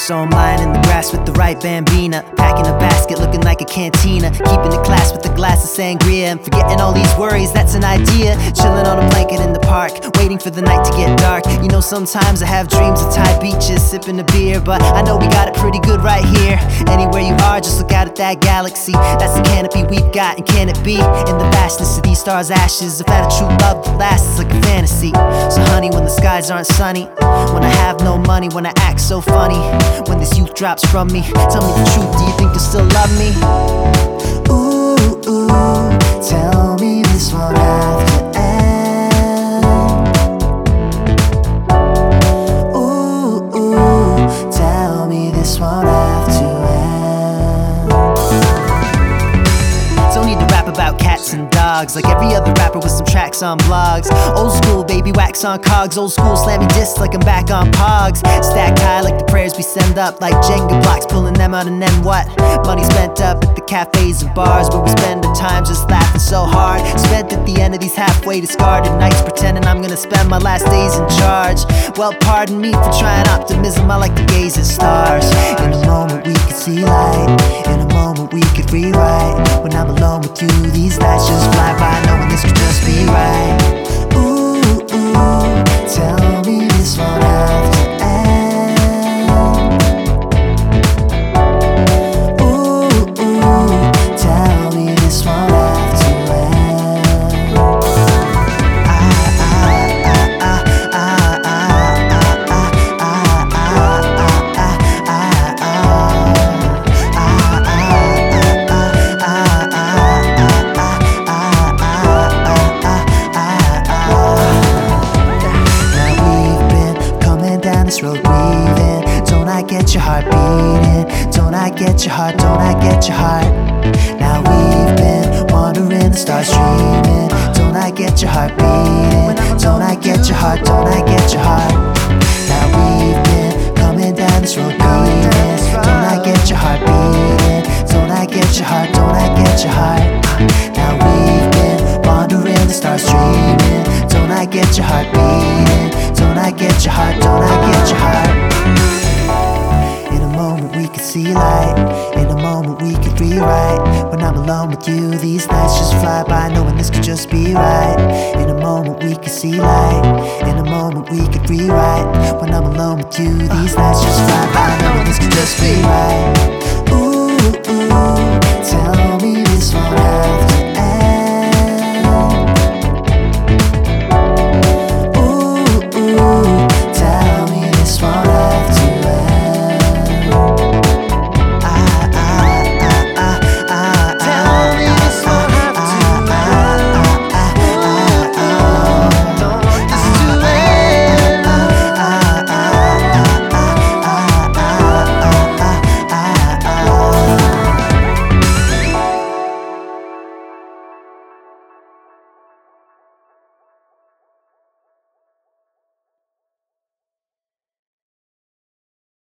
So I'm lying in the grass with the right bambina, packing a basket looking like a cantina, keeping it class with a glass of sangria, and forgetting all these worries, that's an idea. Chilling on a blanket in the park, waiting for the night to get dark. You know, sometimes I have dreams of Thai beaches, sipping a beer, but I know we got it pretty good right here. Anywhere you are, just look out at that galaxy. That's the canopy we've got, and can it be? In the vastness of these stars' ashes, if that a true love that lasts, it's like a fantasy. So honey, when the skies aren't sunny, when I have no money, when I act so funny, when this youth drops from me, tell me the truth, do you think you still love me? Ooh, ooh, tell me this won't have to end. Ooh, ooh, tell me this won't have to end. Don't need to rap about cats and dogs like every other rapper with some tracks on blogs. Old school, baby, wax on cogs. Old school, slamming discs like I'm back on Pogs. Stacked high like the prayers we send up, like Jenga blocks, pulling them out and then what? Money spent up at the cafes and bars where we spend our time just laughing so hard. Spent at the end of these halfway discarded nights pretending I'm gonna spend my last days in charge. Well, pardon me for trying optimism, I like to gaze at stars. In a moment we could see light, in a moment we could rewrite. When I'm alone with you, these nights just fly by, knowing this could just be right. Ooh, ooh, tell me this won't have to end. Ooh, ooh, tell me this won't have to end. This road breathing, don't I get your heart beating? Don't I get your heart, don't I get your heart? Now we've been wandering the stars dreaming, don't I get your heart beating? Don't I get your heart, don't I get your heart? Now we've been coming down this road breathing, don't I get your heart beating? Don't I get your heart, don't I get your heart? Now we've been wandering the stars dreaming, don't I get your heart beating? Don't I get your heart, don't I get your heart? In a moment we could see light, in a moment we could rewrite. When I'm alone with you, these nights just fly by, knowing this could just be right. In a moment we could see light, in a moment we could rewrite. When I'm alone with you, these nights just fly by, knowing this could just be right.